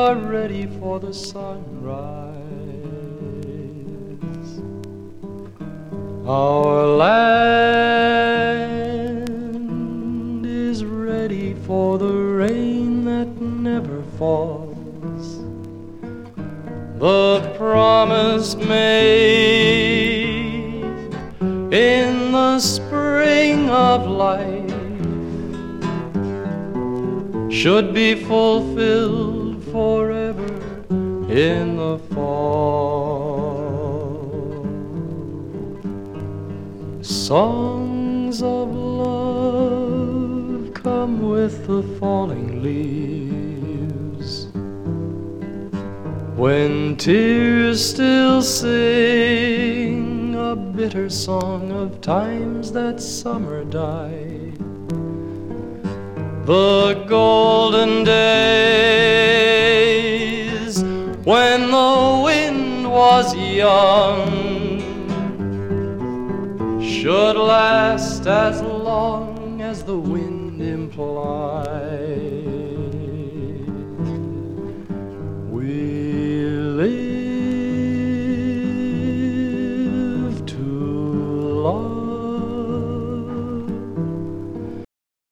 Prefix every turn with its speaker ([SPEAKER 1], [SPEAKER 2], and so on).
[SPEAKER 1] are ready for the sunrise. Our land is ready for the rain that never falls, the promise made in the spring of life should be fulfilled forever in the fall. Songs of love come with the falling leaves, when tears still sing a bitter song of times that summer died. The golden days when the wind was young should last as long as the wind implied. We live